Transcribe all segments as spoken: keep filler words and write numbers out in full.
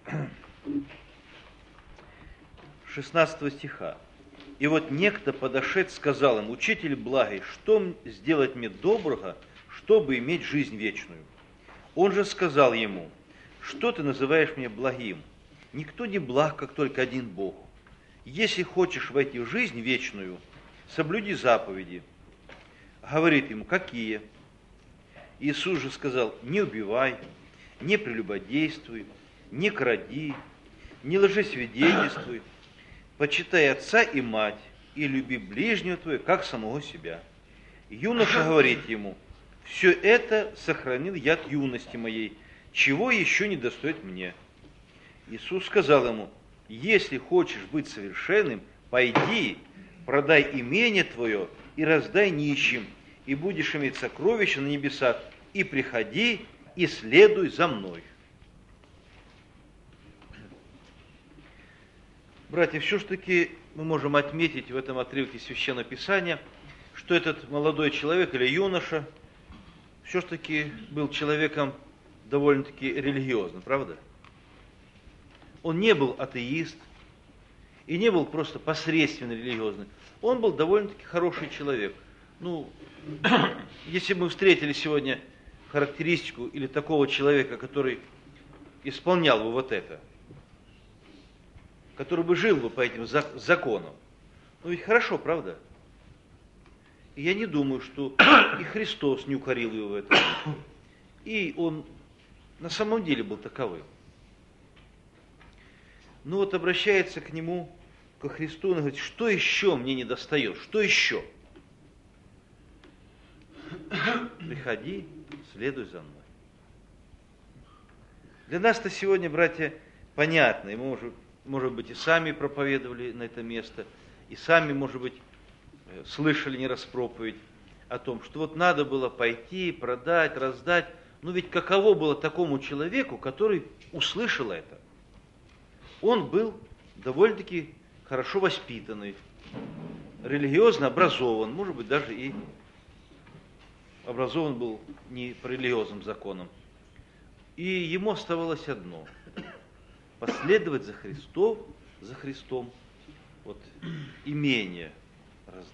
шестнадцатого стиха. «И вот некто подошед, сказал им: Учитель благий, что сделать мне доброго, чтобы иметь жизнь вечную? Он же сказал ему: Что ты называешь меня благим? Никто не благ, как только один Бог. Если хочешь войти в жизнь вечную, соблюди заповеди». Говорит ему: «Какие?» Иисус же сказал: «Не убивай, не прелюбодействуй, не кради, не лжесвидетельствуй, почитай отца и мать, и люби ближнего твоего, как самого себя». Юноша говорит ему: «Все это сохранил я от юности моей, чего еще не достоит мне?» Иисус сказал ему: «Если хочешь быть совершенным, пойди, продай имение твое и раздай нищим, и будешь иметь сокровища на небесах, и приходи, и следуй за мной». Братья, все-таки мы можем отметить в этом отрывке Священного Писания, что этот молодой человек или юноша все-таки был человеком довольно-таки религиозным, правда? Он не был атеист и не был просто посредственно религиозный. Он был довольно-таки хороший человек. Ну, если бы мы встретили сегодня характеристику или такого человека, который исполнял бы вот это, который бы жил бы по этим законам, ну ведь хорошо, правда? И я не думаю, что и Христос не укорил его в этом. И он на самом деле был таковым. Ну вот обращается к нему, ко Христу, он говорит: что еще мне не достает? Что еще? Приходи, следуй за мной. Для нас-то сегодня, братья, понятно, и мы, может, может быть, и сами проповедовали на это место, и сами, может быть, слышали не раз проповедь о том, что вот надо было пойти, продать, раздать. Ну ведь каково было такому человеку, который услышал это? Он был довольно-таки хорошо воспитанный, религиозно образован, может быть, даже и образован был не по религиозным законам. И ему оставалось одно – последовать за Христом, за Христом, вот, имение раздать.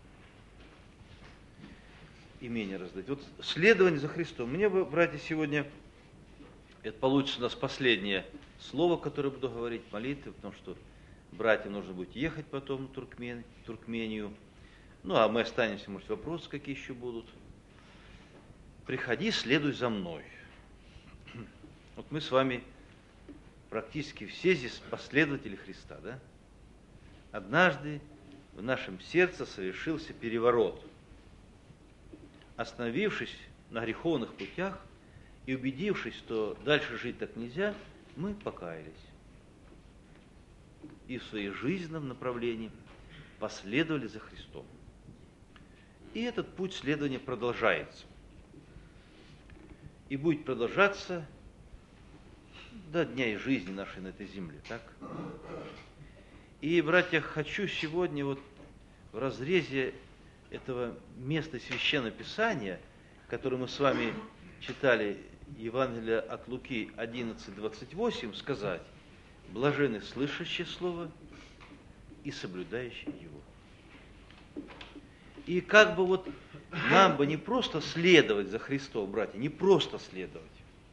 Имение раздать. Вот следование за Христом. Мне бы, братья, сегодня, это получится у нас последнее слово, которое буду говорить, молитвы, потому что братьям нужно будет ехать потом в Туркмен, Туркмению. Ну, а мы останемся, может, вопросы какие еще будут. Приходи, следуй за мной. Вот мы с вами практически все здесь последователи Христа, да? Однажды в нашем сердце совершился переворот. Остановившись на греховных путях и убедившись, что дальше жить так нельзя, мы покаялись. И в своей жизненном направлении последовали за Христом. И этот путь следования продолжается. И будет продолжаться до дня и жизни нашей на этой земле, так? И, братья, хочу сегодня вот в разрезе этого места Священного Писания, которое мы с вами читали, Евангелие от Луки одиннадцать двадцать восемь, сказать: блаженны слышащие слово и соблюдающие его. И как бы вот нам бы не просто следовать за Христом, братья, не просто следовать,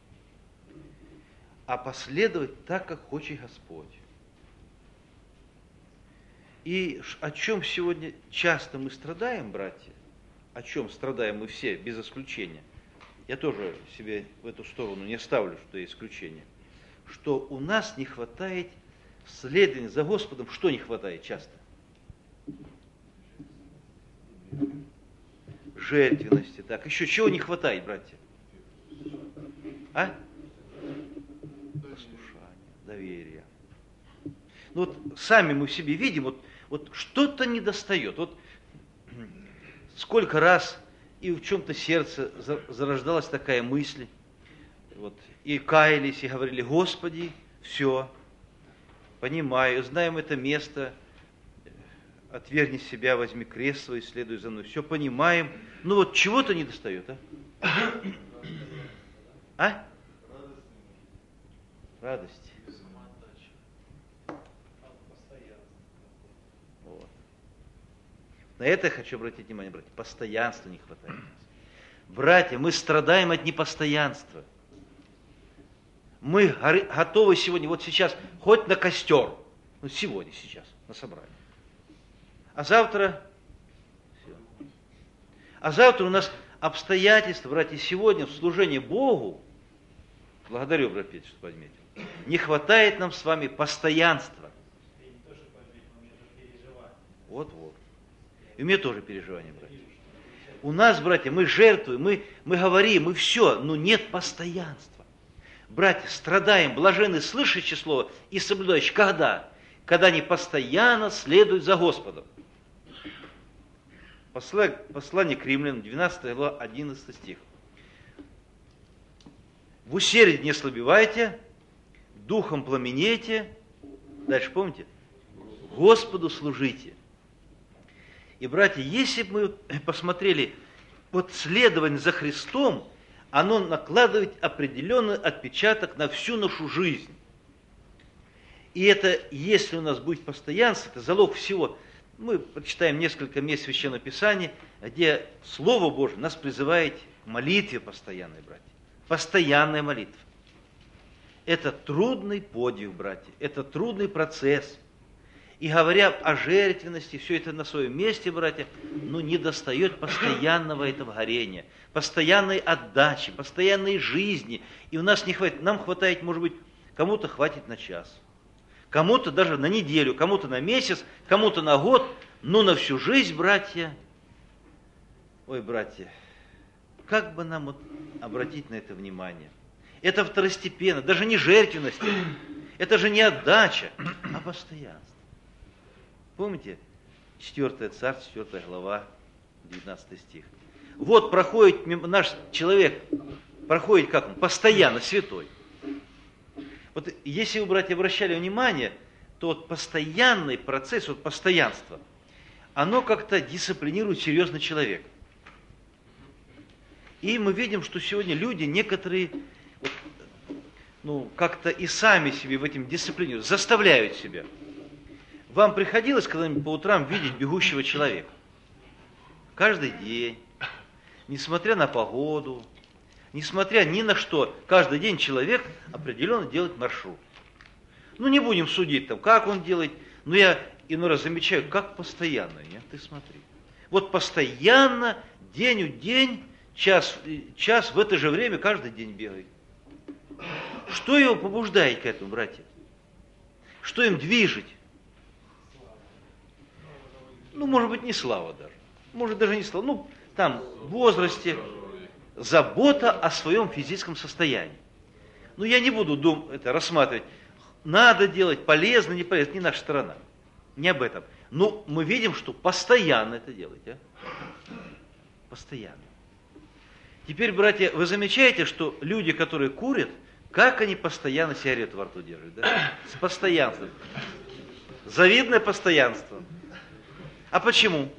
а последовать так, как хочет Господь. И о чем сегодня часто мы страдаем, братья, о чем страдаем мы все, без исключения, я тоже себе в эту сторону не ставлю, что есть исключение, что у нас не хватает следования за Господом. Что не хватает часто? Жертвенности, так. Еще чего не хватает, братья? А? Послушание, доверие. Ну вот сами мы в себе видим, вот, вот что-то недостает. Вот сколько раз и в чем-то сердце зарождалась такая мысль, вот, и каялись, и говорили: Господи, все, понимаю, знаем это место, отвергни себя, возьми крест свой, следуй за мной, все понимаем, но вот чего-то недостает, а? А? Радости. На это я хочу обратить внимание, братья. Постоянства не хватает. Братья, мы страдаем от непостоянства. Мы готовы сегодня, вот сейчас, хоть на костер. Ну, сегодня, сейчас, на собрание. А завтра... Все. А завтра у нас обстоятельства, братья, сегодня в служении Богу, благодарю, брат Петя, что подметил, не хватает нам с вами постоянства. Вот-вот. И у меня тоже переживания, братья. У нас, братья, мы жертвуем, мы, мы говорим, мы все, но нет постоянства. Братья, страдаем, блаженны, слышащие слово и соблюдающие. Когда? Когда они постоянно следуют за Господом. Послание к Римлянам, двенадцатая глава, одиннадцатый стих. В усердии не слабевайте, духом пламенейте. Дальше помните? Господу служите. И, братья, если бы мы посмотрели, вот следование за Христом, оно накладывает определенный отпечаток на всю нашу жизнь. И это, если у нас будет постоянство, это залог всего. Мы прочитаем несколько мест Священного Писания, где Слово Божие нас призывает к молитве постоянной, братья. Постоянная молитва. Это трудный подвиг, братья, это трудный процесс. И говоря о жертвенности, все это на своем месте, братья, но не достает постоянного этого горения, постоянной отдачи, постоянной жизни. И у нас не хватит, нам хватает, может быть, кому-то хватит на час, кому-то даже на неделю, кому-то на месяц, кому-то на год, но на всю жизнь, братья. Ой, братья, как бы нам вот обратить на это внимание? Это второстепенно, даже не жертвенность, это же не отдача, а постоянство. Помните, четвёртое царство, четвёртая глава, девятнадцатый стих. Вот проходит наш человек, проходит как он? Постоянно, святой. Вот если вы, братья, обращали внимание, то вот постоянный процесс, вот постоянство, оно как-то дисциплинирует серьезный человек. И мы видим, что сегодня люди, некоторые, вот, ну, как-то и сами себе в этом дисциплинируют, заставляют себя. Вам приходилось когда-нибудь по утрам видеть бегущего человека? Каждый день, несмотря на погоду, несмотря ни на что, каждый день человек определенно делает маршрут. Ну, не будем судить, там, как он делает, но я иной раз замечаю, как постоянно, нет? Ты смотри. Вот постоянно, день у день, час, час в это же время каждый день бегает. Что его побуждает к этому, братья? Что им движет? Ну, может быть, не слава даже. Может, даже не слава. Ну, там, в возрасте, забота о своем физическом состоянии. Ну, я не буду дум, это рассматривать, надо делать, полезно, не полезно, не наша сторона. Не об этом. Но мы видим, что постоянно это делаете. А? Постоянно. Теперь, братья, вы замечаете, что люди, которые курят, как они постоянно сигарету во рту держат? Да? С постоянством. Завидное постоянство. А почему?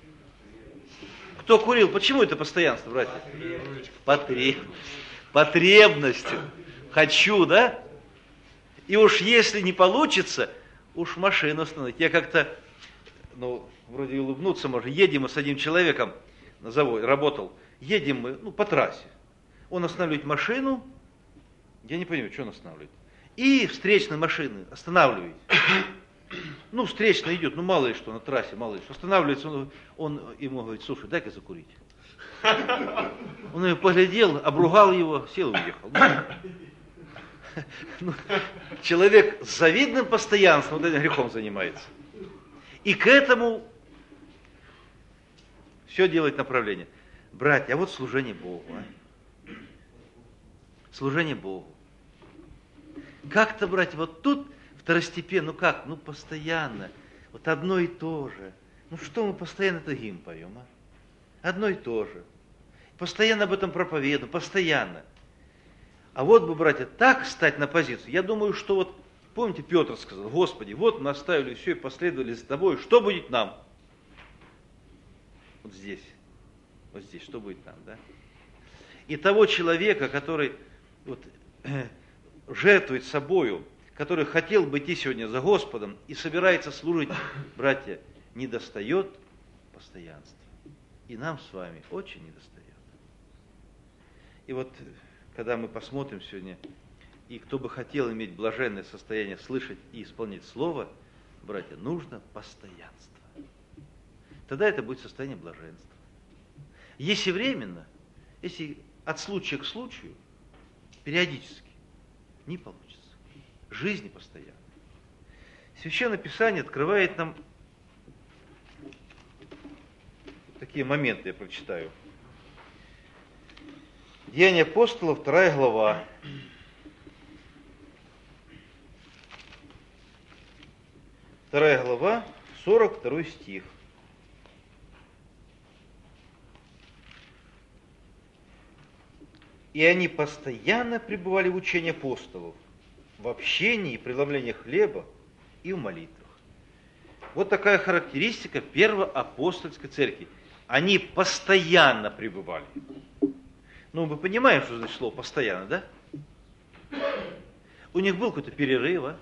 Кто курил? Почему это постоянство, братья? Потребность. Потребностью. Хочу, да? И уж если не получится, уж машину остановить. Я как-то, ну, вроде улыбнуться можно, едем мы с одним человеком на заводе, работал, едем мы, ну, по трассе. Он останавливает машину, я не понимаю, что он останавливает. И встречные машины останавливает. Ну, встречно идет, ну, мало ли что, на трассе, мало ли что. Останавливается, он, он ему говорит, слушай, дай-ка закурить. Он его поглядел, обругал его, сел и уехал. Ну, человек с завидным постоянством вот этим грехом занимается. И к этому все делает направление. Братья, а вот служение Богу. А? Служение Богу. Как-то, братья, вот тут второстепенно, ну как, ну постоянно, вот одно и то же. Ну что мы постоянно это гимн поем, а? Одно и то же. Постоянно об этом проповедуем, постоянно. А вот бы, братья, так стать на позицию. Я думаю, что вот, помните, Петр сказал, Господи, вот мы оставили все и последовали за Тобой, что будет нам? Вот здесь, вот здесь, что будет нам, да? И того человека, который вот, э, жертвует собою, который хотел бы идти сегодня за Господом и собирается служить, братья, не достает постоянства. И нам с вами очень недостает. И вот, когда мы посмотрим сегодня, и кто бы хотел иметь блаженное состояние слышать и исполнять Слово, братья, нужно постоянство. Тогда это будет состояние блаженства. Если временно, если от случая к случаю, периодически, не получится. Жизнь постоянно. Священное Писание открывает нам такие моменты, я прочитаю. Деяния апостолов, вторая глава. Вторая глава, сорок второй стих. И они постоянно пребывали в учении апостолов, в общении и преломлении хлеба и в молитвах. Вот такая характеристика первоапостольской церкви. Они постоянно пребывали. Ну, мы понимаем, что значит слово «постоянно», да? У них был какой-то перерыв, а?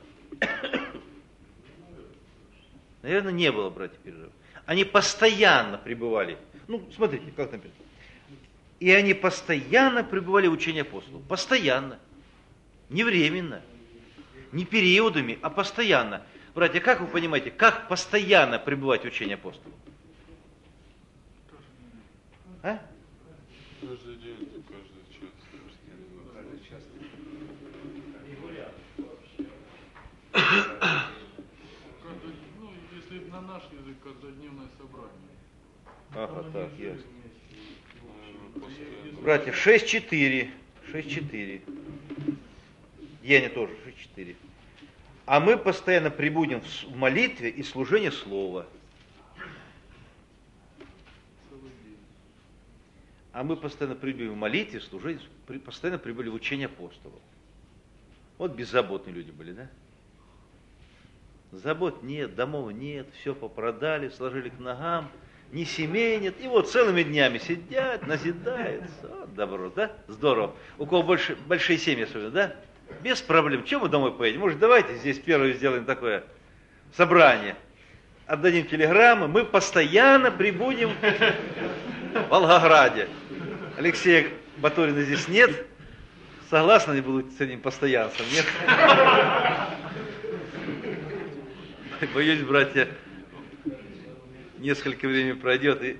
Наверное, не было, братья, перерыва. Они постоянно пребывали. Ну, смотрите, как там написано. И они постоянно пребывали в учении апостолов. Постоянно. Не временно. Не периодами, а постоянно. Братья, как вы понимаете, как постоянно пребывать в учении апостолов? А? Каждый день, каждый час. Каждый час. Ну, если на наш язык, каждодневное собрание. Ага, так, ясно. Братья, шесть четыре. шесть четыре. Деяния тоже, шесть четыре. А мы постоянно пребудем в молитве и служении Слова. А мы постоянно пребываем в молитве, служении, постоянно пребывали в учении апостолов. Вот беззаботные люди были, да? Забот нет, домов нет, все попродали, сложили к ногам, ни семей нет. И вот целыми днями сидят, назидаются. Вот добро, да? Здорово. У кого больше, большие семьи особенно, да? Без проблем. Чем мы домой поедем? Может, давайте здесь первое сделаем такое собрание. Отдадим телеграммы. Мы постоянно прибудем в Волгограде. Алексея Батурина здесь нет. Согласны они будут с этим постоянством? Нет? Боюсь, братья, несколько времени пройдет и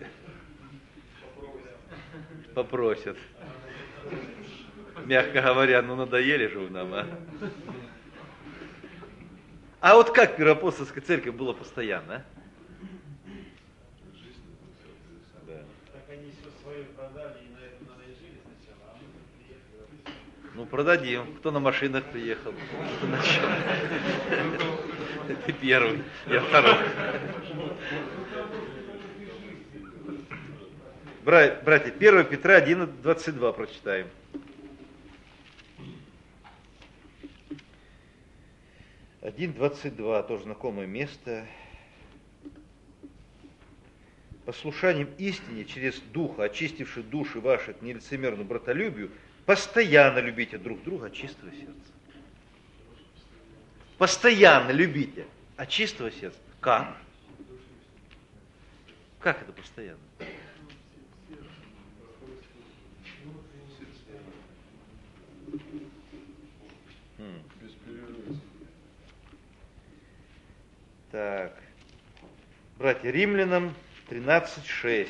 попросят. Мягко говоря, ну надоели же вы нам, а? А вот как Первоапостольская церковь была постоянно, а? Да. Так они все свое продали и на этом надо и жили сначала, а мы приехали. Ну продадим. Кто на машинах приехал? Кто на чем? Ты первый, я второй. Братья, первое Петра один двадцать два прочитаем. один двадцать два, тоже знакомое место. Послушанием истине через Духа, очистивший души ваши к нелицемерному братолюбию, постоянно любите друг друга от чистого сердца. Постоянно любите от чистого сердца. Как? Как это постоянно? Без перерыва. Так. Братья, Римлянам тринадцать шесть.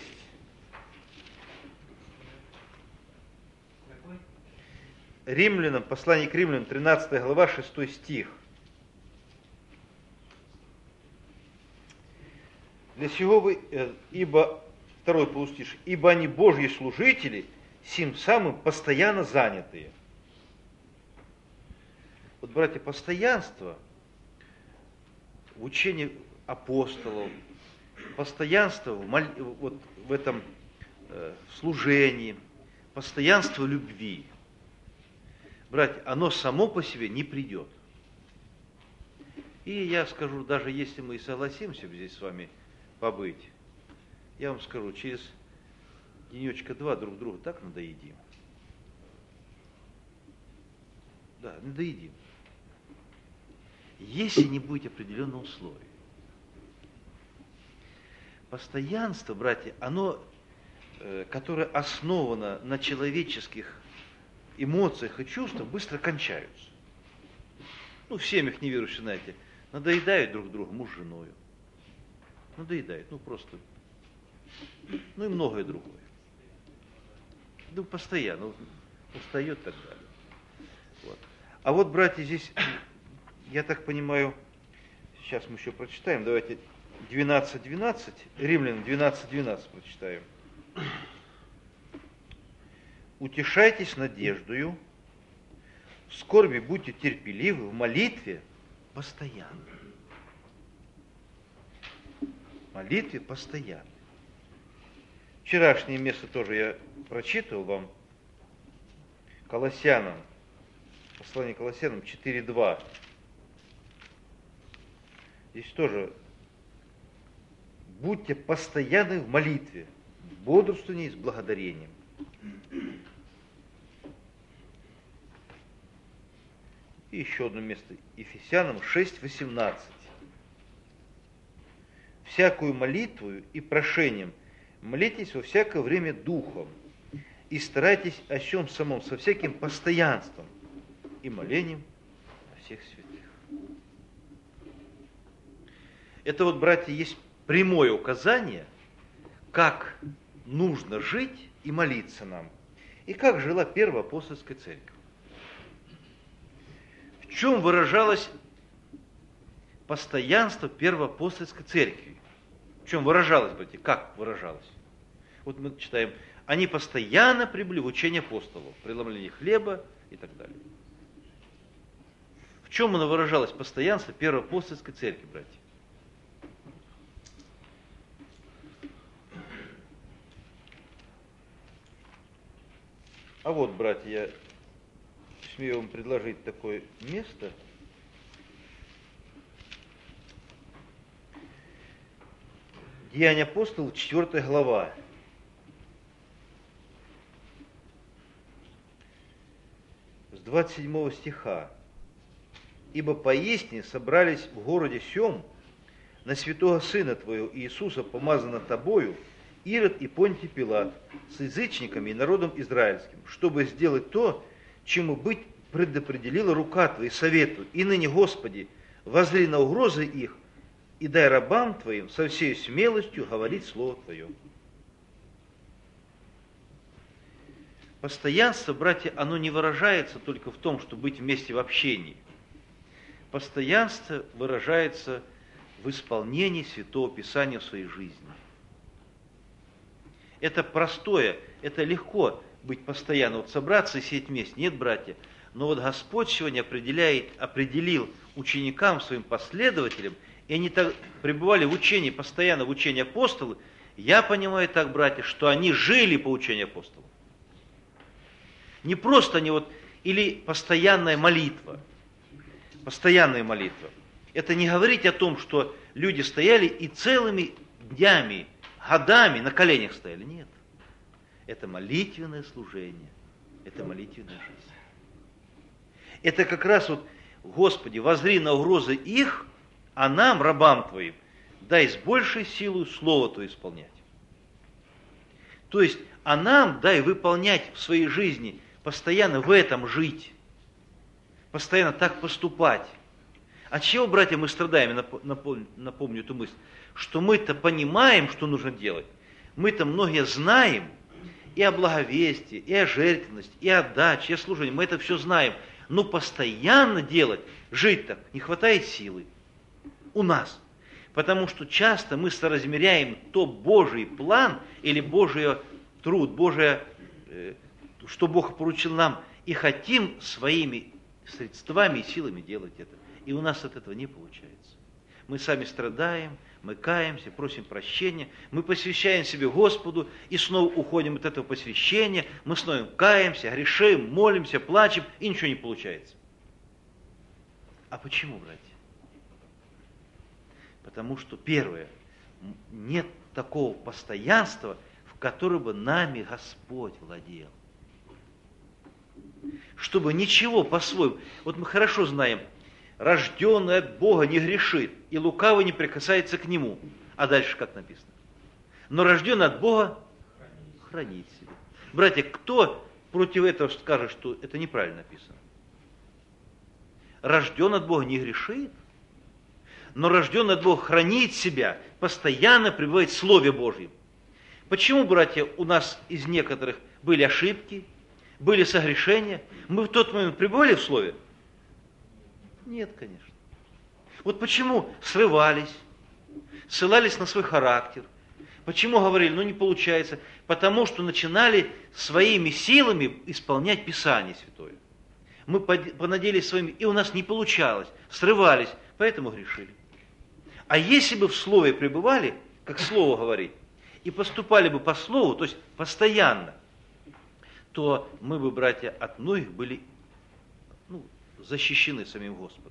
Какой? Римлянам, послание к Римлянам, тринадцатая глава, шестой стих. Для сего вы, э, ибо, второй полустишь, ибо они Божьи служители, сим самым постоянно занятые. Вот, братья, постоянство в учении апостолов, постоянство в, моль... вот, в этом э, служении, постоянство любви, братья, оно само по себе не придет. И я скажу, даже если мы и согласимся здесь с вами побыть, я вам скажу, через денечка два друг друга так надоедим. Да, надоедим. Если не будет определенного условия. постоянство, братья, оно, которое основано на человеческих эмоциях и чувствах, быстро кончаются. Ну, в семьях неверующих, знаете, надоедают друг другу муж с женой. Надоедают, ну просто. Ну и многое другое. Ну, постоянно, устает и так далее. Вот. А вот, братья, здесь, я так понимаю, сейчас мы еще прочитаем, давайте двенадцать двенадцать, Римлянам двенадцать двенадцать прочитаем. Утешайтесь надеждою, в скорби будьте терпеливы, в молитве постоянно. В молитве постоянно. Вчерашнее место тоже я прочитывал вам. Колоссянам, послание Колоссянам четыре два. Здесь тоже будьте постоянны в молитве, в бодрствовании с благодарением. И еще одно место. Ефесянам шесть восемнадцать. Всякую молитву и прошением молитесь во всякое время духом, и старайтесь о чем самом, со всяким постоянством и молением о всех святых. Это вот, братья, есть прямое указание, как нужно жить и молиться нам, и как жила первая апостольская церковь. В чем выражалось постоянство первой апостольской церкви? В чем выражалось, братья, как выражалось? Вот мы читаем, они постоянно прибыли в учение апостолов, преломлении хлеба и так далее. В чем оно выражалось, постоянство первой апостольской церкви, братья? А вот, братья, я смею вам предложить такое место. Деяния апостолов, четвёртая глава. С двадцать седьмого стиха. «Ибо поистине собрались в городе сем на святого Сына Твоего Иисуса, помазанного Тобою, Ирод и Понтий Пилат, с язычниками и народом израильским, чтобы сделать то, чему быть предопределила рука Твоя совету. И ныне, Господи, воззри на угрозы их, и дай рабам Твоим со всей смелостью говорить Слово Твое». Постоянство, братья, оно не выражается только в том, что быть вместе в общении. Постоянство выражается в исполнении Святого Писания в своей жизни. Это простое, это легко быть постоянно, вот собраться и сидеть вместе. Нет, братья, но вот Господь сегодня определяет, определил ученикам, своим последователям, и они так пребывали в учении, постоянно в учении апостолов. Я понимаю так, братья, что они жили по учению апостолов. Не просто они вот, или постоянная молитва, постоянная молитва. Это не говорить о том, что люди стояли и целыми днями, годами на коленях стояли. Нет. Это молитвенное служение. Это молитвенная жизнь. Это как раз вот, Господи, воззри на угрозы их, а нам, рабам Твоим, дай с большей силой Слово Твое исполнять. То есть, а нам дай выполнять в своей жизни, постоянно в этом жить, постоянно так поступать. От чего, братья, мы страдаем? Напомню, напомню эту мысль. Что мы-то понимаем, что нужно делать. Мы-то многие знаем и о благовестии, и о жертвенности, и о отдаче, и о служении. Мы это все знаем. Но постоянно делать, жить так, не хватает силы у нас. Потому что часто мы соразмеряем то Божий план или Божий труд, Божие, что Бог поручил нам, и хотим своими средствами и силами делать это. И у нас от этого не получается. Мы сами страдаем, мы каемся, просим прощения, мы посвящаем себе Господу и снова уходим от этого посвящения, мы снова каемся, грешим, молимся, плачем, и ничего не получается. А почему, братья? Потому что, первое, нет такого постоянства, в котором бы нами Господь владел. Чтобы ничего по-своему. Вот мы хорошо знаем, рожденный от Бога не грешит, и лукавый не прикасается к нему. А дальше как написано? Но рожденный от Бога хранит себя. Братья, кто против этого скажет, что это неправильно написано? Рожденный от Бога не грешит, но рожденный от Бога хранит себя, постоянно пребывает в Слове Божьем. Почему, братья, у нас из некоторых были ошибки, были согрешения? Мы в тот момент пребывали в Слове? Нет, конечно. Вот почему срывались, ссылались на свой характер. Почему говорили, ну не получается? Потому что начинали своими силами исполнять Писание Святое. Мы понадеялись своими, и у нас не получалось, срывались, поэтому грешили. А если бы в Слове пребывали, как Слово говорит, и поступали бы по Слову, то есть постоянно, то мы бы, братья, от многих были ну, защищены самим Господом.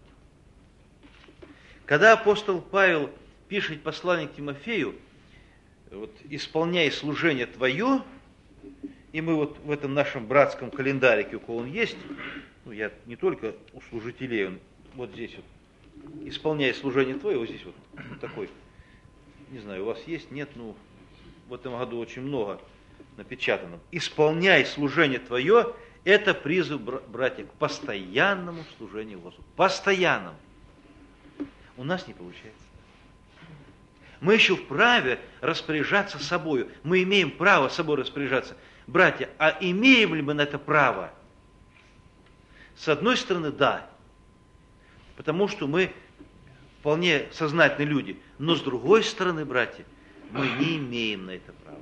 Когда апостол Павел пишет послание к Тимофею, вот, исполняй служение твое, и мы вот в этом нашем братском календарике, у кого он есть, ну, я не только у служителей, он вот здесь вот, исполняй служение твое, вот здесь вот, вот такой, не знаю, у вас есть, нет, ну, в этом году очень много напечатано. Исполняй служение твое, это призыв, братья, к постоянному служению Господу. Постоянному. У нас не получается. Мы еще вправе распоряжаться собою. Мы имеем право собой распоряжаться. Братья, а имеем ли мы на это право? С одной стороны, да. Потому что мы вполне сознательные люди. Но с другой стороны, братья, мы не имеем на это права.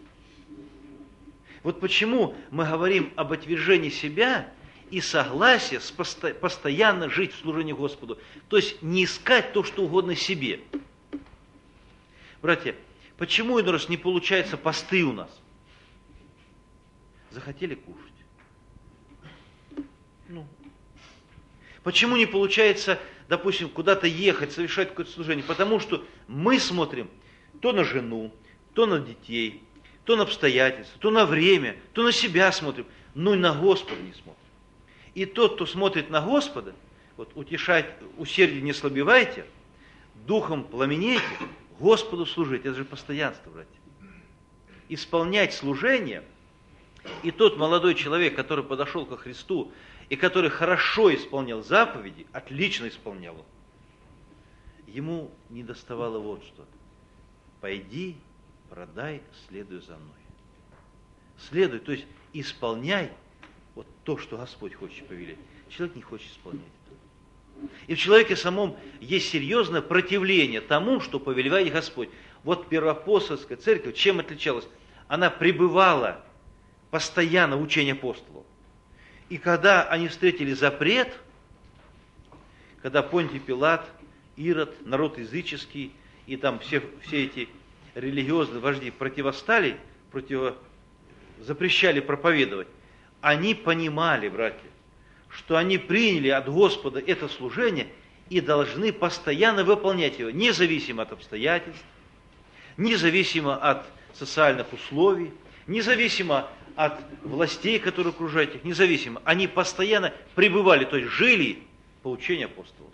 Вот почему мы говорим об отвержении себя и согласии с посто- постоянно жить в служении Господу. То есть не искать то, что угодно себе. Братья, почему иной раз не получаются посты у нас? Захотели кушать. Ну. Почему не получается, допустим, куда-то ехать, совершать какое-то служение? Потому что мы смотрим то на жену, то на детей, то на обстоятельства, то на время, то на себя смотрим, но и на Господа не смотрим. И тот, кто смотрит на Господа, вот утешать, усердие не слабевайте, духом пламенейте, Господу служить. Это же постоянство, братья. Исполнять служение, и тот молодой человек, который подошел ко Христу, и который хорошо исполнял заповеди, отлично исполнял их, ему не доставало вот что. Пойди, продай, следуй за мной. Следуй, то есть исполняй вот то, что Господь хочет повелеть. Человек не хочет исполнять это. И в человеке самом есть серьезное противление тому, что повелевает Господь. Вот первоапостольская церковь чем отличалась? Она пребывала постоянно в учении апостолов. И когда они встретили запрет, когда Понтий Пилат, Ирод, народ языческий, и там все, все эти религиозные вожди противостали, против, запрещали проповедовать, они понимали, братья, что они приняли от Господа это служение и должны постоянно выполнять его, независимо от обстоятельств, независимо от социальных условий, независимо от властей, которые окружают их, независимо. Они постоянно пребывали, то есть жили по учению апостолов.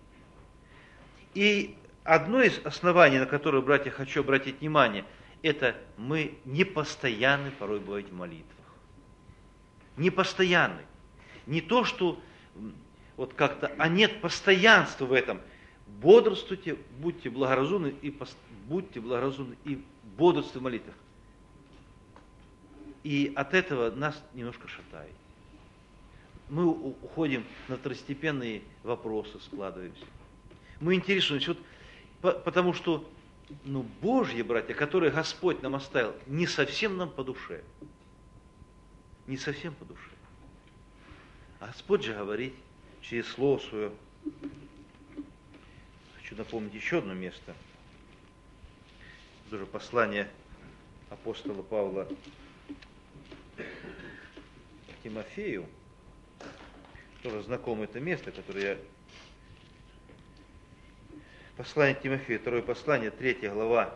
И одно из оснований, на которое, братья, хочу обратить внимание, это мы непостоянны порой бываем в молитвах. Непостоянны. Не то, что вот как-то, а нет постоянства в этом. Бодрствуйте, будьте благоразумны и пост... будьте благоразумны и бодрствуйте в молитвах. И от этого нас немножко шатает. Мы уходим на второстепенные вопросы, складываемся. Мы интересуемся, вот, потому что ну, Божье, братья, которое Господь нам оставил, не совсем нам по душе. Не совсем по душе. А Господь же говорит через Слово Свое. Хочу напомнить еще одно место. Тоже послание апостола Павла Тимофею. Тоже знакомое это место, которое я... Послание Тимофею, второе послание, третья глава,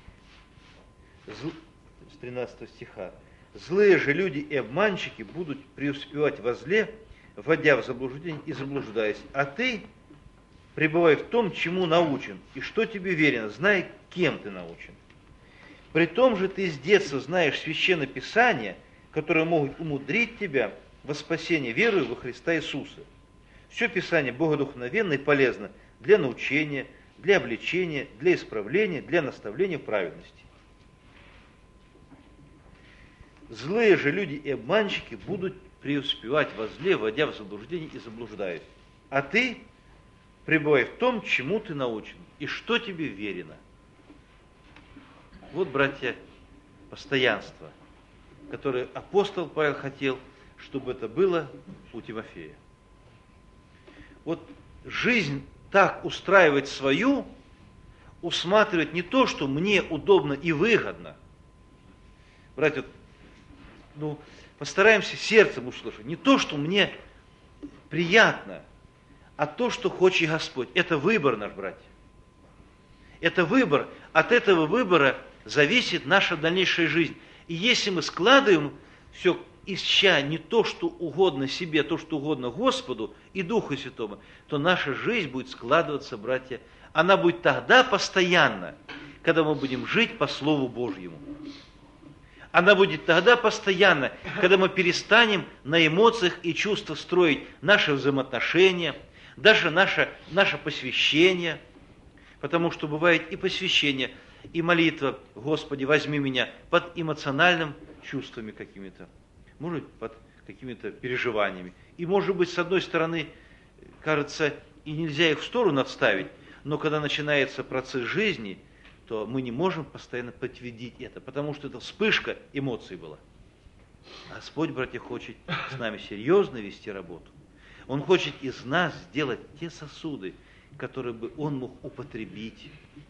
с тринадцатого стиха. «Злые же люди и обманщики будут преуспевать во зле, вводя в заблуждение и заблуждаясь. А ты пребывай в том, чему научен, и что тебе верено, знай, кем ты научен. При том же ты с детства знаешь Священное Писание, которые могут умудрить тебя во спасение верою во Христа Иисуса. Все Писание богодухновенно и полезно для научения, для обличения, для исправления, для наставления в праведности. Злые же люди и обманщики будут преуспевать во зле, вводя в заблуждение и заблуждают. А ты пребывай в том, чему ты научен, и что тебе верено. Вот, братья, постоянство, которое апостол Павел хотел, чтобы это было у Тимофея. Вот жизнь так устраивать свою, усматривать не то, что мне удобно и выгодно. Братья, ну, постараемся сердцем услышать. Не то, что мне приятно, а то, что хочет Господь. Это выбор наш, братья. Это выбор. От этого выбора зависит наша дальнейшая жизнь. И если мы складываем все, ища не то, что угодно себе, а то, что угодно Господу и Духу Святому, то наша жизнь будет складываться, братья. Она будет тогда постоянна, когда мы будем жить по Слову Божьему. Она будет тогда постоянно, когда мы перестанем на эмоциях и чувствах строить наши взаимоотношения, даже наше, наше посвящение. Потому что бывает и посвящение, и молитва, Господи, возьми меня, под эмоциональным чувствами какими-то, может быть, под какими-то переживаниями. И, может быть, с одной стороны, кажется, и нельзя их в сторону отставить, но когда начинается процесс жизни, то мы не можем постоянно подтвердить это, потому что это вспышка эмоций была. Господь, братья, хочет с нами серьезно вести работу. Он хочет из нас сделать те сосуды, которые бы Он мог употребить.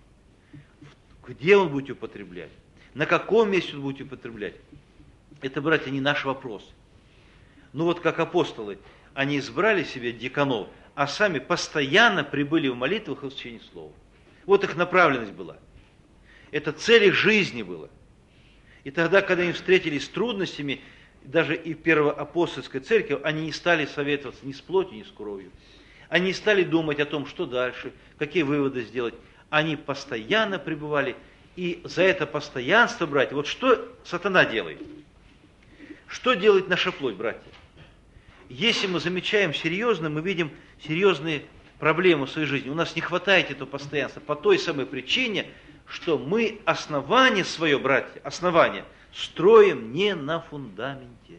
Где Он будет употреблять? На каком месте Он будет употреблять? Это, братья, не наш вопрос. Ну вот как апостолы, они избрали себе дьяконов, а сами постоянно прибыли в молитвах и в учении слова. Вот их направленность была. Это цель их жизни была. И тогда, когда они встретились с трудностями, даже и в первоапостольской церкви, они не стали советоваться ни с плотью, ни с кровью. Они не стали думать о том, что дальше, какие выводы сделать. Они постоянно пребывали. И за это постоянство, братья, вот что сатана делает? Что делает наша плоть, братья? Если мы замечаем серьезно, мы видим серьезные проблемы в своей жизни. У нас не хватает этого постоянства по той самой причине, что мы основание свое, братья, основание строим не на фундаменте.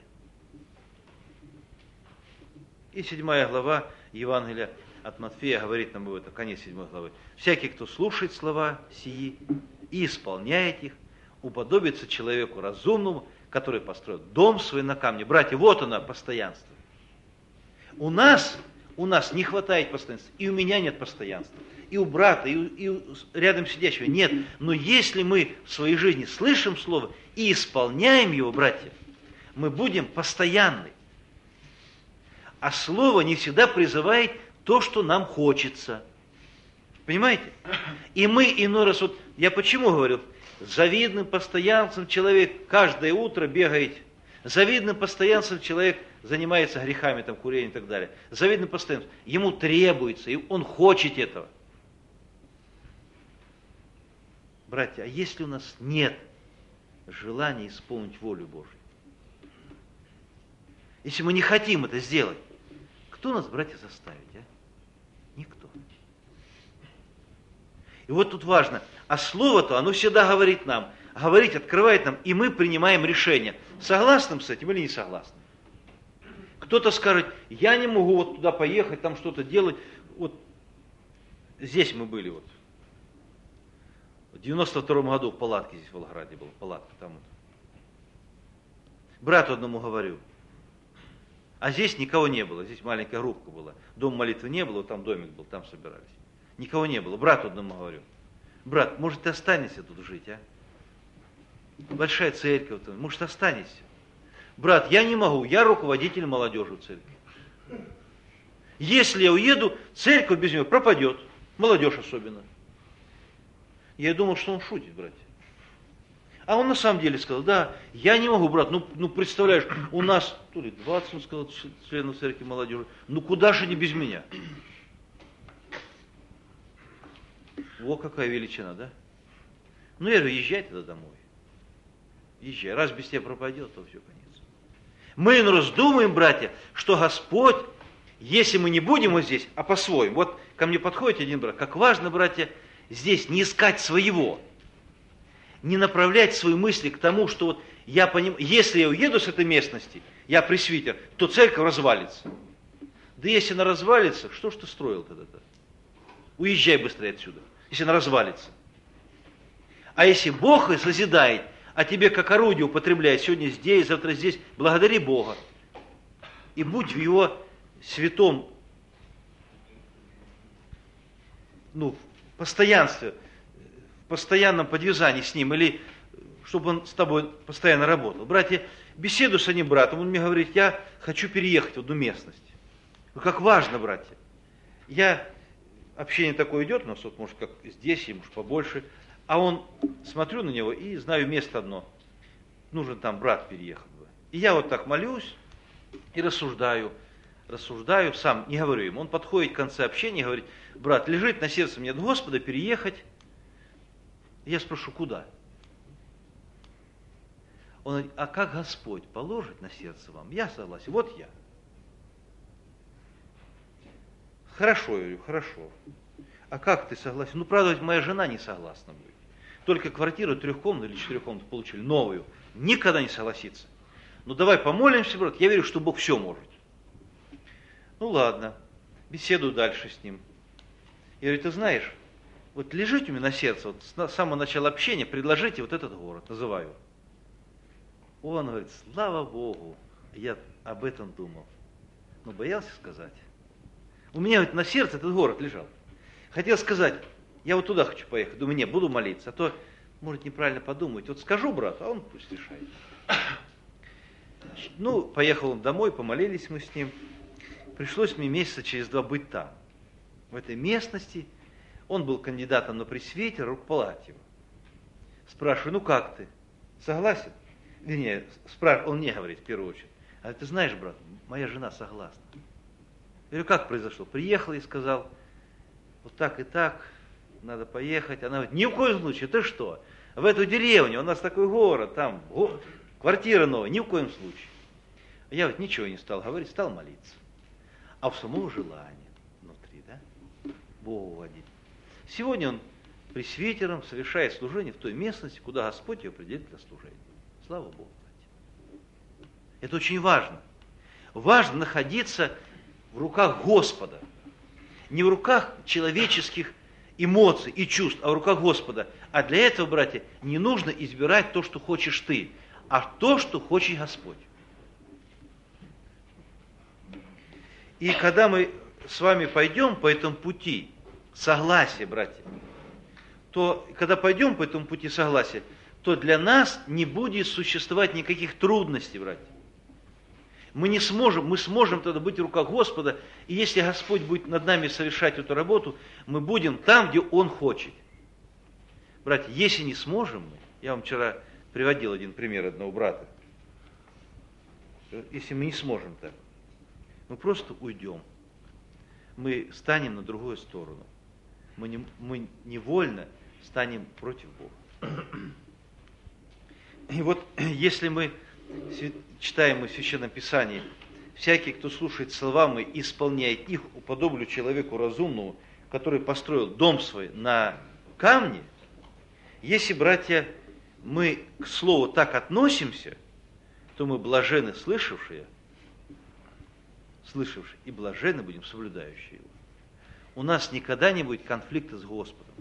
И седьмая глава Евангелия от Матфея говорит нам об этом, конец седьмой главы. Всякий, кто слушает слова сии и исполняет их, уподобится человеку разумному, который построил дом свой на камне. Братья, вот оно, постоянство. У нас, у нас не хватает постоянства, и у меня нет постоянства, и у брата, и, у, и у рядом сидящего нет. Но если мы в своей жизни слышим слово и исполняем его, братья, мы будем постоянны. А слово не всегда призывает то, что нам хочется. Понимаете? И мы иной раз, вот я почему говорю, завидным постоянцем человек каждое утро бегает, завидным постоянцем человек занимается грехами, там, курением и так далее. Завидным постоянцем. Ему требуется, и он хочет этого. Братья, а если у нас нет желания исполнить волю Божию? Если мы не хотим это сделать, кто нас, братья, заставит, а? Никто. И вот тут важно, а слово-то, оно всегда говорит нам, говорит, открывает нам, и мы принимаем решение, согласным с этим или не согласным. Кто-то скажет, я не могу вот туда поехать, там что-то делать. Вот здесь мы были вот. В девяносто втором году в палатке здесь в Волгограде была, палатка там вот. Брату одному говорю, а здесь никого не было, здесь маленькая группа была. Дом молитвы не было, вот там домик был, там собирались. Никого не было. Брату одному говорю, брат, может ты останешься тут жить, а? Большая церковь, может останешься. Брат, я не могу, я руководитель молодежи в церкви. Если я уеду, церковь без него пропадет, молодежь особенно. Я думал, что он шутит, братья. А он на самом деле сказал, да, я не могу, брат, ну, ну представляешь, у нас, то ли двадцать, он сказал, членов церкви молодежи, ну куда же не без меня? Во какая величина, да? Ну я же езжай тогда домой. езжай. Раз без тебя пропадет, то все, конец. Мы раздумаем, братья, что Господь, если мы не будем вот здесь, а по-своему, вот ко мне подходит один брат, как важно, братья, здесь не искать своего, не направлять свои мысли к тому, что вот я понимаю, если я уеду с этой местности, я пресвитер, то церковь развалится. Да если она развалится, что ж ты строил тогда-то? Уезжай быстрее отсюда, если она развалится. А если Бог и созидает, а тебе как орудие употребляет сегодня здесь, завтра здесь, благодари Бога. И будь в Его святом, ну, постоянстве, в постоянном подвязании с Ним, или чтобы Он с тобой постоянно работал. Братья, беседу с одним братом, он мне говорит, я хочу переехать в одну местность. Ну, как важно, братья. Я, общение такое идет у нас, вот, может, как здесь, и может, побольше, а он, смотрю на него и знаю место одно. Нужен там брат переехать. И я вот так молюсь и рассуждаю, рассуждаю, сам не говорю ему. Он подходит к концу общения и говорит, брат, лежит на сердце мне от Господа переехать. Я спрошу, куда? Он говорит, а как Господь положит на сердце вам? Я согласен, вот я. Хорошо, я говорю, хорошо. А как ты согласен? Ну, правда, моя жена не согласна будет. Только квартиру трехкомнатную или четырехкомнатную получили, новую. Никогда не согласится. Ну, давай помолимся, брат. Я верю, что Бог все может. Ну, ладно. Беседую дальше с ним. Я говорю, ты знаешь, вот лежит у меня на сердце, вот с самого начала общения, предложите вот этот город, называю. Он говорит, слава Богу, я об этом думал. Но боялся сказать. У меня вот на сердце этот город лежал. Хотел сказать, я вот туда хочу поехать. Думаю, не, буду молиться, а то, может, неправильно подумать. Вот скажу брату, а он пусть решает. Ну, поехал он домой, помолились мы с ним. Пришлось мне месяца через два быть там, в этой местности. Он был кандидатом на пресвитера, руководитель его. Спрашиваю, ну как ты? Согласен? Вернее, спрашиваю, он мне говорит в первую очередь. А ты знаешь, брат, моя жена согласна. Я говорю, как произошло? Приехал и сказал, вот так и так, надо поехать. Она говорит, ни в коем случае, ты что? В эту деревню, у нас такой город, там го, квартира новая, ни в коем случае. Я вот ничего не стал говорить, стал молиться. А в самом желании внутри, да, Богу водить. Сегодня он пресвитером совершает служение в той местности, куда Господь ее определит для служения. Слава Богу, братья. Это очень важно. Важно находиться в руках Господа. Не в руках человеческих эмоций и чувств, а в руках Господа. А для этого, братья, не нужно избирать то, что хочешь ты, а то, что хочет Господь. И когда мы с вами пойдем по этому пути согласия, братья, то когда пойдем по этому пути согласия, то для нас не будет существовать никаких трудностей, братья. Мы не сможем, мы сможем тогда быть в руках Господа, и если Господь будет над нами совершать эту работу, мы будем там, где Он хочет. Братья, если не сможем мы, я вам вчера приводил один пример одного брата, если мы не сможем так, мы просто уйдем, мы станем на другую сторону, мы, не, мы невольно станем против Бога. И вот если мы читаем мы в Священном Писании, всякий, кто слушает слова мои и исполняет их, уподоблю человеку разумному, который построил дом свой на камне. Если, братья, мы к слову так относимся, то мы блаженны слышавшие, слышавшие, и блаженны будем соблюдающие его. У нас никогда не будет конфликта с Господом.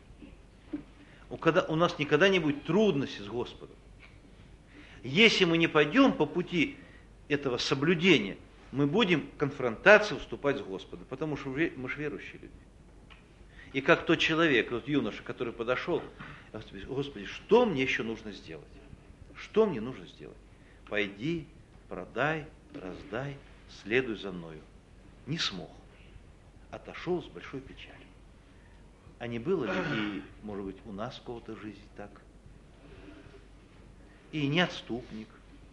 У нас никогда не будет трудностей с Господом. Если мы не пойдем по пути этого соблюдения, мы будем в конфронтацию вступать с Господом, потому что мы же верующие люди. И как тот человек, тот юноша, который подошел, Господи, что мне еще нужно сделать? Что мне нужно сделать? Пойди, продай, раздай, следуй за мною. Не смог. Отошел с большой печалью. А не было ли, и, может быть, у нас в кого-то в жизни так? И не отступник,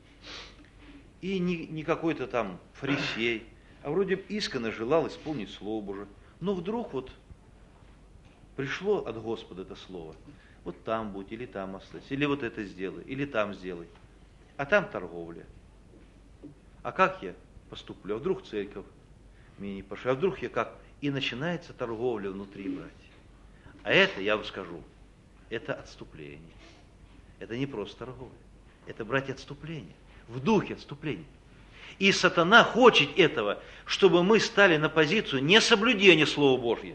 и не, не какой-то там фарисей, а вроде бы искренне желал исполнить Слово Божие. Но вдруг вот пришло от Господа это Слово. Вот там будь, или там остайся, или вот это сделай, или там сделай. А там торговля. А как я поступлю? А вдруг церковь мне не пошла? А вдруг я как? И начинается торговля внутри, братья. А это, я вам скажу, это отступление. Это не просто торговля. Это, братья, отступление. В духе отступления. И сатана хочет этого, чтобы мы стали на позицию несоблюдения Слова Божьего.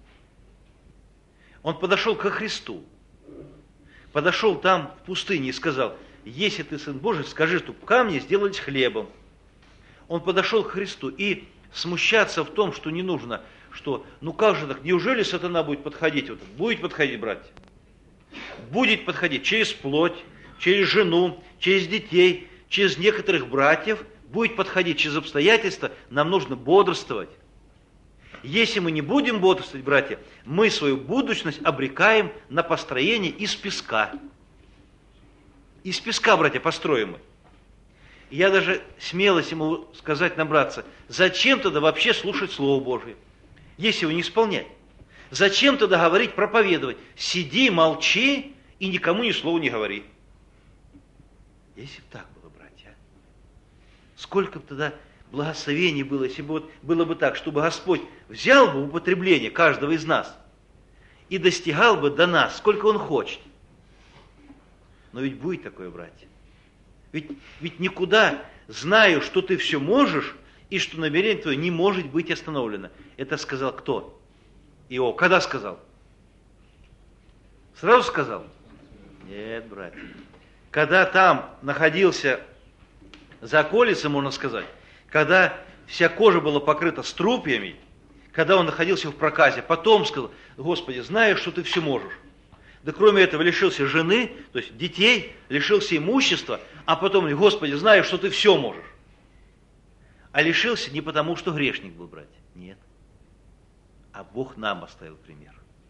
Он подошел ко Христу. Подошел там в пустыне и сказал: если ты Сын Божий, скажи, чтобы камни сделались хлебом. Он подошел к Христу. И смущаться в том, что не нужно, что, ну как же так, неужели сатана будет подходить? Вот, будет подходить, братья. Будет подходить через плоть, через жену, через детей, через некоторых братьев, будет подходить через обстоятельства, нам нужно бодрствовать. Если мы не будем бодрствовать, братья, мы свою будущность обрекаем на построение из песка. Из песка, братья, построим мы. И я даже смелость ему сказать, набраться, зачем тогда вообще слушать Слово Божие, если его не исполнять? Зачем тогда говорить, проповедовать? Сиди, молчи и никому ни слова не говори. Если бы так было, братья, сколько бы тогда благословений было, если бы вот было бы так, чтобы Господь взял бы в употребление каждого из нас и достигал бы до нас, сколько Он хочет. Но ведь будет такое, братья. Ведь, ведь никуда, знаю, что ты все можешь, и что намерение твое не может быть остановлено. Это сказал кто? Иов. Когда сказал? Сразу сказал? Нет, братья. Когда там находился за околицей, можно сказать, когда вся кожа была покрыта струпьями, когда он находился в проказе, потом сказал: Господи, знаю, что ты все можешь. Да кроме этого лишился жены, то есть детей, лишился имущества, а потом говорит: Господи, знаю, что ты все можешь. А лишился не потому, что грешник был, братья. Нет. А Бог нам оставил пример.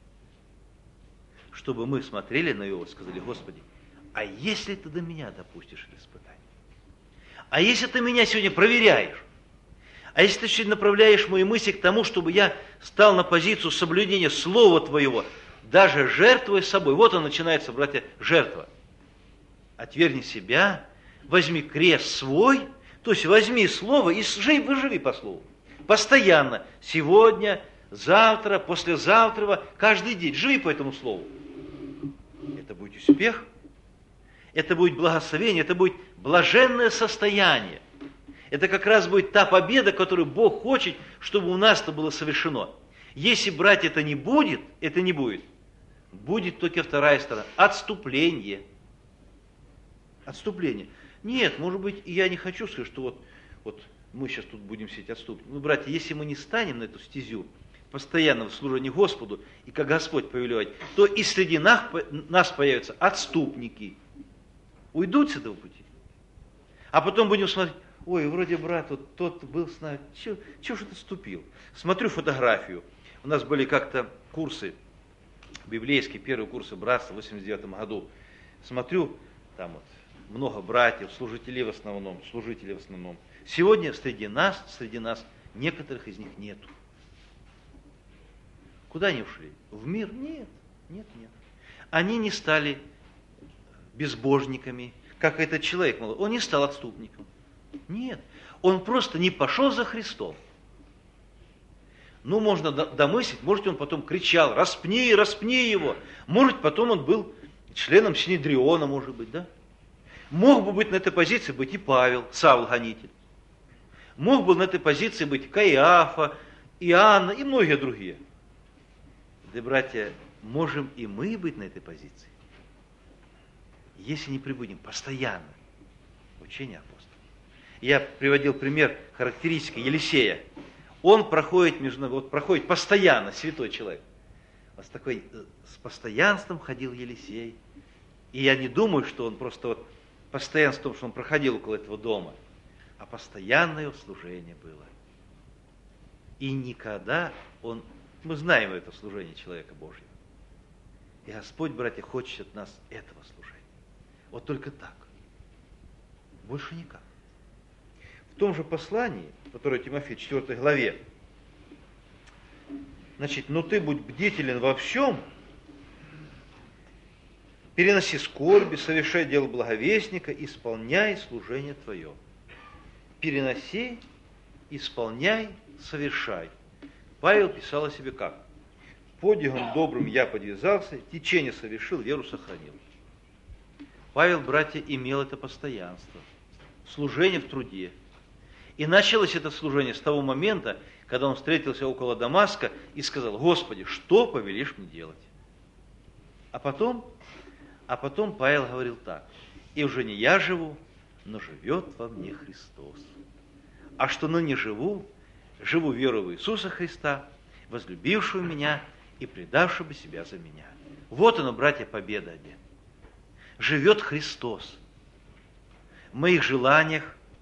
Чтобы мы смотрели на Иова и сказали: Господи, а если ты до меня допустишь это испытание? А если ты меня сегодня проверяешь? А если ты сегодня направляешь мои мысли к тому, чтобы я стал на позицию соблюдения Слова Твоего, даже жертвуя собой? Вот он начинается, братья, жертва. Отвергни себя, возьми крест свой, то есть возьми Слово и живи, живи по Слову. Постоянно, сегодня, завтра, послезавтра, каждый день. Живи по этому Слову. Это будет успех, это будет благословение, это будет блаженное состояние. Это как раз будет та победа, которую Бог хочет, чтобы у нас это было совершено. Если, братья, это не будет, это не будет. Будет только вторая сторона. Отступление. Отступление. Нет, может быть, я не хочу сказать, что вот, вот мы сейчас тут будем сидеть отступники. Ну, братья, если мы не станем на эту стезю постоянного служения Господу, и как Господь повелевает, то и среди нас, нас появятся отступники. Уйдут с этого пути. А потом будем смотреть: ой, вроде брат, вот тот был с нами, чего же ты отступил? Смотрю фотографию. У нас были как-то курсы, библейские, первые курсы братства в восемьдесят девятом году. Смотрю, там вот много братьев, служителей в основном, служителей в основном. Сегодня среди нас, среди нас некоторых из них нету. Куда они ушли? В мир? Нет, нет, нет. Они не стали безбожниками, как этот человек молодой. Он не стал отступником. Нет, он просто не пошел за Христом. Ну, можно домыслить, может, он потом кричал: распни, распни его. Может, потом он был членом Синедриона, может быть, да? Мог бы быть на этой позиции быть и Павел, Савл гонитель. Мог бы на этой позиции быть Каиафа, Иоанна и многие другие. Да, братья, можем и мы быть на этой позиции, если не прибудем постоянно в учении апостолов. Я приводил пример, характеристики Елисея. Он проходит между вот проходит постоянно, святой человек. Вот с такой, с постоянством ходил Елисей. И я не думаю, что он просто вот постоянство в том, что он проходил около этого дома, а постоянное служение было. И никогда он, мы знаем это служение человека Божьего. И Господь, братья, хочет от нас этого служения. Вот только так. Больше никак. В том же послании, которое Тимофею, четвёртой главе, значит, но ты будь бдителен во всем, переноси скорби, совершай дело благовестника, исполняй служение твое. Переноси, исполняй, совершай. Павел писал о себе как? Подвигом добрым я подвязался, течение совершил, веру сохранил. Павел, братья, имел это постоянство, служение в труде. И началось это служение с того момента, когда он встретился около Дамаска и сказал: Господи, что повелишь мне делать? А потом, а потом Павел говорил так: и уже не я живу, но живет во мне Христос. А что ныне живу, живу верою в Иисуса Христа, возлюбившего меня и предавшего себя за меня. Вот оно, братья, победа одна. Живет Христос в моих желаниях,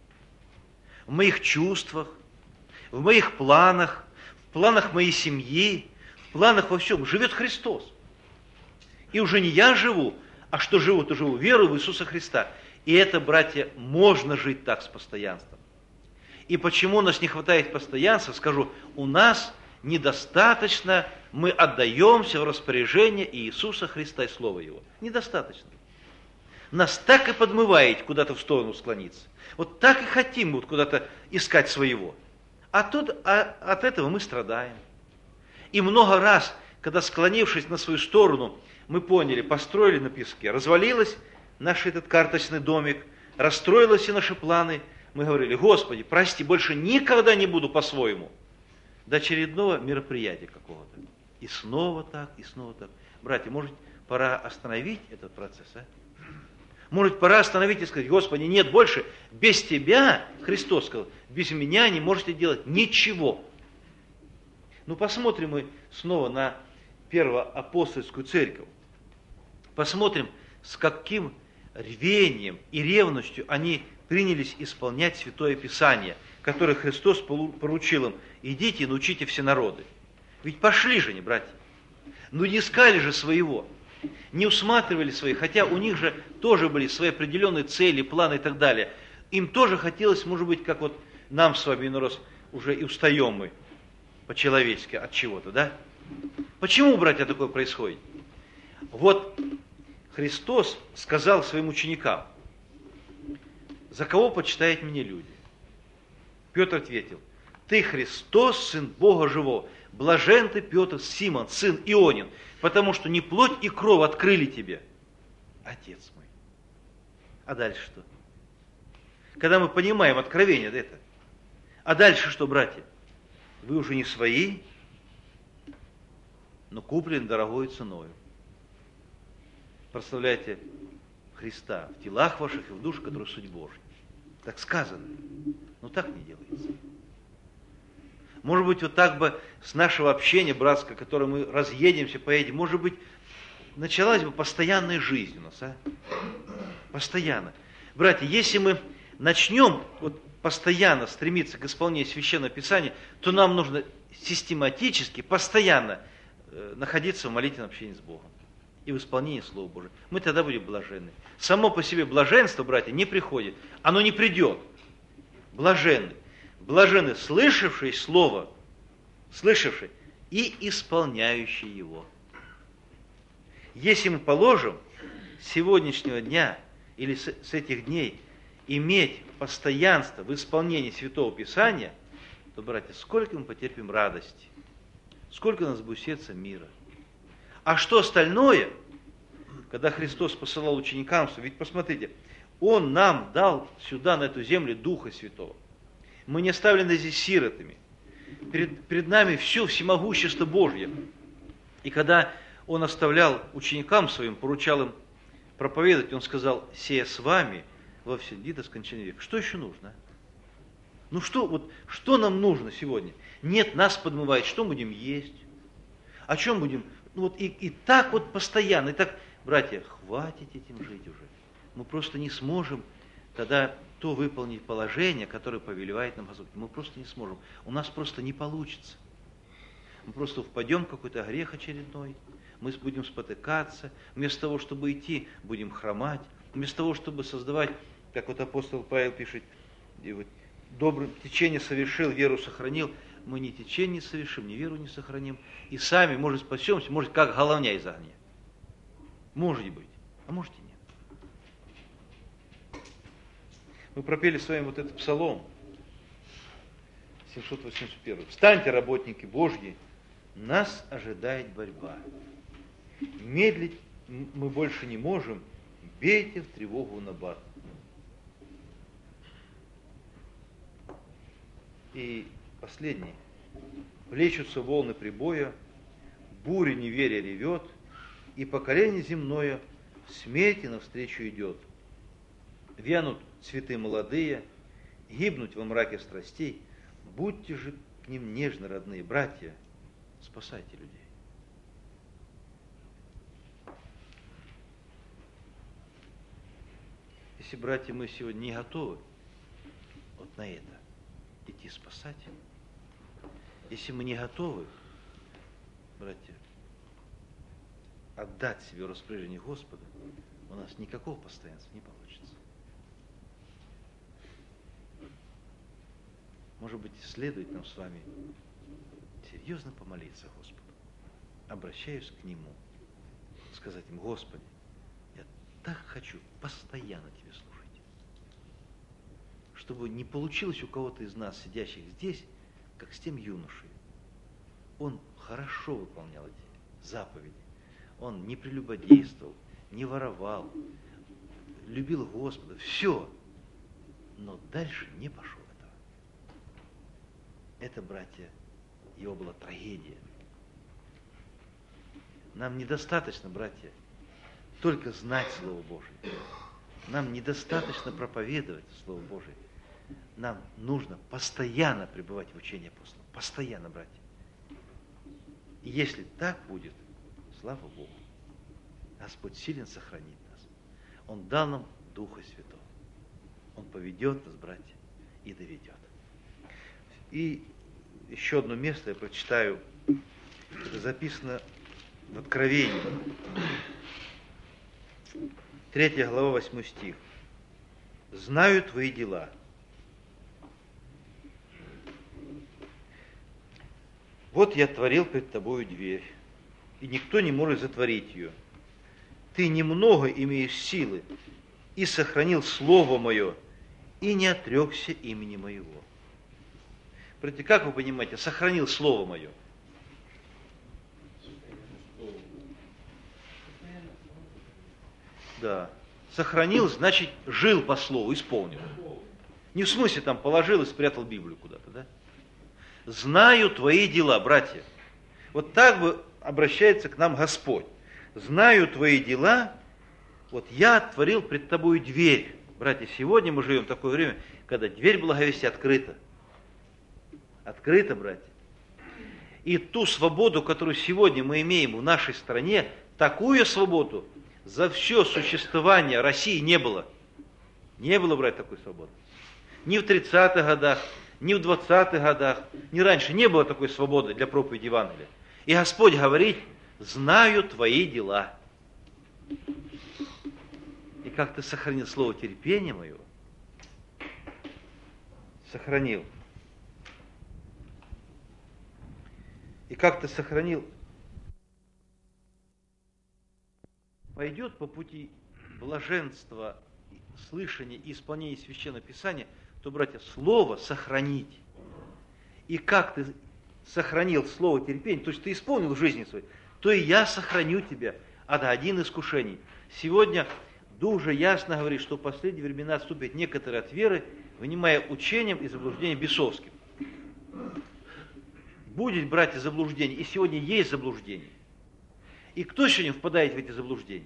в моих чувствах, в моих планах, в планах моей семьи, в планах во всем. Живет Христос. И уже не я живу, а что живу, то живу верою в Иисуса Христа. И это, братья, можно жить так с постоянством. И почему у нас не хватает постоянства, скажу, у нас недостаточно, мы отдаемся в распоряжение Иисуса Христа и Слова Его. Недостаточно. Нас так и подмывает куда-то в сторону склониться. Вот так и хотим вот куда-то искать своего. А тут а, от этого мы страдаем. И много раз, когда склонившись на свою сторону, мы поняли, построили на песке, развалилось наш этот карточный домик, расстроились и наши планы, мы говорили: Господи, прости, больше никогда не буду по-своему. До очередного мероприятия какого-то. И снова так, и снова так. Братья, может, пора остановить этот процесс, а? Может, пора остановить и сказать: Господи, нет больше, без Тебя, Христос сказал, без меня не можете делать ничего. Ну, посмотрим мы снова на первоапостольскую церковь. Посмотрим, с каким рвением и ревностью они принялись исполнять Святое Писание, которое Христос поручил им: идите и научите все народы. Ведь пошли же они, братья. Ну не искали же своего, не усматривали свои, хотя у них же тоже были свои определенные цели, планы и так далее. Им тоже хотелось, может быть, как вот нам с вами иной раз уже и устаем мы по-человечески от чего-то, да? Почему, братья, такое происходит? Вот Христос сказал своим ученикам: за кого почитают меня люди? Петр ответил: ты Христос, Сын Бога Живого. Блажен ты, Петр, Симон, сын Ионин, потому что не плоть и кровь открыли тебе, Отец мой. А дальше что? Когда мы понимаем откровение это, а дальше что, братья? Вы уже не свои, но куплены дорогой ценою. Прославляйте Христа в телах ваших и в душах, которые суть Божья. Так сказано. Но так не делается. Может быть, вот так бы с нашего общения братского, которое мы разъедемся, поедем, может быть, началась бы постоянная жизнь у нас, а? Постоянно. Братья, если мы начнем вот постоянно стремиться к исполнению Священного Писания, то нам нужно систематически, постоянно э, находиться в молитвенном общении с Богом и в исполнении Слова Божия. Мы тогда будем блаженны. Само по себе блаженство, братья, не приходит. Оно не придет. Блаженны. Блаженны, слышавшие Слово, слышавшие и исполняющие его. Если мы положим с сегодняшнего дня или с, с этих дней иметь постоянство в исполнении Святого Писания, то, братья, сколько мы потерпим радости, сколько у нас будет сердца мира. А что остальное, когда Христос посылал ученикам, ведь посмотрите, Он нам дал сюда, на эту землю, Духа Святого. Мы не оставлены здесь сиротами. Перед, перед нами все всемогущество Божье. И когда Он оставлял ученикам своим, поручал им проповедовать, Он сказал: «Сея с вами во все дни до скончания века». Что еще нужно? Ну что, вот, что нам нужно сегодня? Нет, нас подмывает, что будем есть? О чем будем? Ну вот и, и так вот постоянно, и так, братья, хватит этим жить уже. Мы просто не сможем тогда то выполнить положение, которое повелевает нам Господь. Мы просто не сможем. У нас просто не получится. Мы просто впадем в какой-то грех очередной, мы будем спотыкаться, вместо того, чтобы идти, будем хромать, вместо того, чтобы создавать, как вот апостол Павел пишет, доброе течение совершил, веру сохранил, мы ни течение не совершим, ни веру не сохраним, и сами, может, спасемся, может, как головня из огня. Может быть. а можете нет. Мы пропели с вами вот этот псалом, семьсот восемьдесят первый. «Встаньте, работники Божьи, нас ожидает борьба. Медлить мы больше не можем, бейте в тревогу набат». И последний. «Плещутся волны прибоя, буря неверия ревет, и поколение земное в смерти навстречу идет. Вянут цветы молодые, гибнуть во мраке страстей. Будьте же к ним нежно, родные братья, спасайте людей». Если, братья, мы сегодня не готовы вот на это идти спасать, если мы не готовы, братья, отдать себе в распоряжение Господа, у нас никакого постоянства не получится. Может быть, следует нам с вами серьезно помолиться Господу. Обращаюсь к Нему, сказать Ему: Господи, я так хочу постоянно Тебе служить, чтобы не получилось у кого-то из нас, сидящих здесь, как с тем юношей. Он хорошо выполнял эти заповеди, он не прелюбодействовал, не воровал, любил Господа, все, но дальше не пошел этого. Это, братья, его была трагедия. Нам недостаточно, братья, только знать Слово Божие. Нам недостаточно проповедовать Слово Божие. Нам нужно постоянно пребывать в учении апостолов. Постоянно, братья. И если так будет, слава Богу, Господь силен сохранить нас. Он дал нам Духа Святого. Он поведет нас, братья, и доведет. И еще одно место я прочитаю. Это записано в Откровении. Третья глава, восьмой стих. «Знаю твои дела». «Вот я творил пред тобою дверь, и никто не может затворить ее. Ты немного имеешь силы, и сохранил слово мое, и не отрекся имени моего». Смотрите, как вы понимаете, сохранил слово мое? Да. Сохранил, значит, жил по слову, исполнил. Не в смысле там положил и спрятал Библию куда-то, да? «Знаю твои дела», братья. Вот так бы обращается к нам Господь. «Знаю твои дела, вот я отворил пред тобою дверь». Братья, сегодня мы живем в такое время, когда дверь благовестия открыта. Открыта, братья. И ту свободу, которую сегодня мы имеем в нашей стране, такую свободу за все существование России не было. Не было, братья, такой свободы. Ни в тридцатых годах, ни в двадцатых годах, ни раньше не было такой свободы для проповеди Евангелия. И Господь говорит: «Знаю твои дела». И как ты сохранил слово терпения моего? Сохранил. И как ты сохранил? Пойдет по пути блаженства, слышания и исполнения Священного Писания, то, братья, слово сохранить. И как ты сохранил слово терпения, то есть ты исполнил в жизни своей, то и я сохраню тебя от один искушений. Сегодня Дух же ясно говорит, что в последние времена отступят некоторые от веры, вынимая учением и заблуждением бесовским. Будет, братья, заблуждение, и сегодня есть заблуждение. И кто сегодня впадает в эти заблуждения?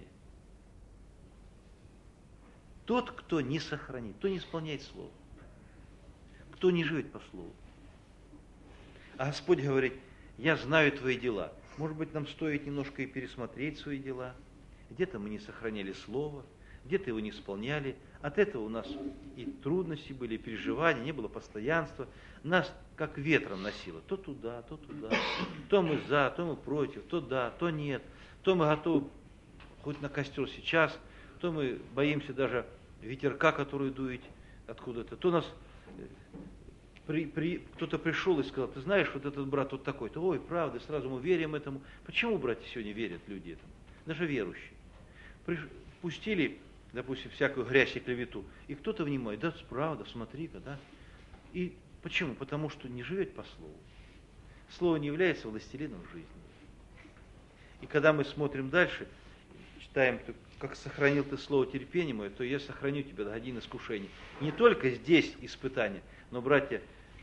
Тот, кто не сохранит, кто не исполняет Слово, кто не живет по Слову. А Господь говорит: «Я знаю твои дела». Может быть, нам стоит немножко и пересмотреть свои дела. Где-то мы не сохраняли Слово, где-то его не исполняли. От этого у нас и трудности были, и переживания, не было постоянства. Нас как ветром носило. То туда, то туда. То мы за, то мы против, то да, то нет. То мы готовы хоть на костер сейчас, то мы боимся даже ветерка, который дует откуда-то. То нас при, при, кто-то пришел и сказал: ты знаешь, вот этот брат вот такой-то. Ой, правда, сразу мы верим этому. Почему, братья, сегодня верят люди этому? Даже верующие. пустили, допустим, всякую грязь и клевету, и кто-то внимает, да, правда, смотри-ка, да. И почему? Потому что не живет по слову. Слово не является властелином жизни. И когда мы смотрим дальше, читаем, как сохранил ты слово терпения мое, то я сохраню тебя до годин искушений. Не только здесь испытания, но, братья,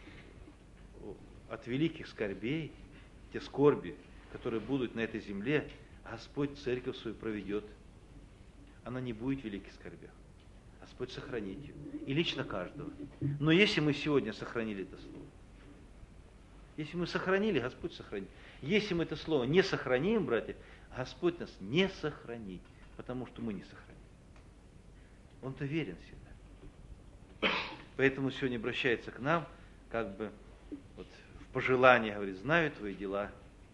от великих скорбей, те скорби, которые будут на этой земле, Господь церковь свою проведет. Она не будет в великих скорбях. Господь сохранит ее. И лично каждого. Но если мы сегодня сохранили это слово, если мы сохранили, Господь сохранит. Если мы это слово не сохраним, братья, Господь нас не сохранит, потому что мы не сохраним. Он-то верен всегда. Поэтому сегодня обращается к нам, как бы вот в пожелании говорит, знаю твои дела,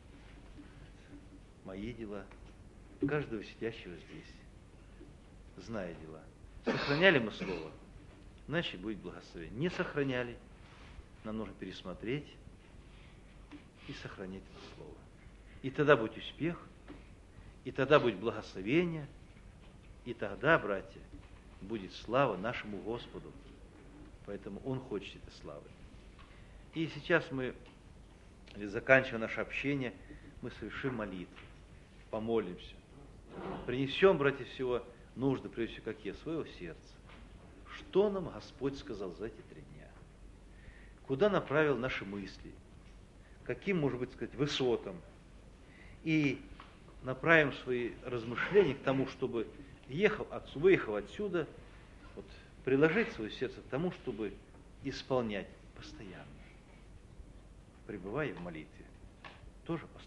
мои дела, каждого сидящего здесь, зная дела. Сохраняли мы слово, значит будет благословение. Не сохраняли, нам нужно пересмотреть и сохранить это слово. И тогда будет успех, и тогда будет благословение, и тогда, братья, будет слава нашему Господу. Поэтому Он хочет этой славы. И сейчас мы, заканчивая наше общение, мы совершим молитву, помолимся. Принесем, братья, всего нужды, прежде всего, какие, своего сердца. Что нам Господь сказал за эти три дня? Куда направил наши мысли? Каким, может быть, сказать, высотам? И направим свои размышления к тому, чтобы, ехав, выехав отсюда, вот, приложить свое сердце к тому, чтобы исполнять постоянно, пребывая в молитве. Тоже постоянно.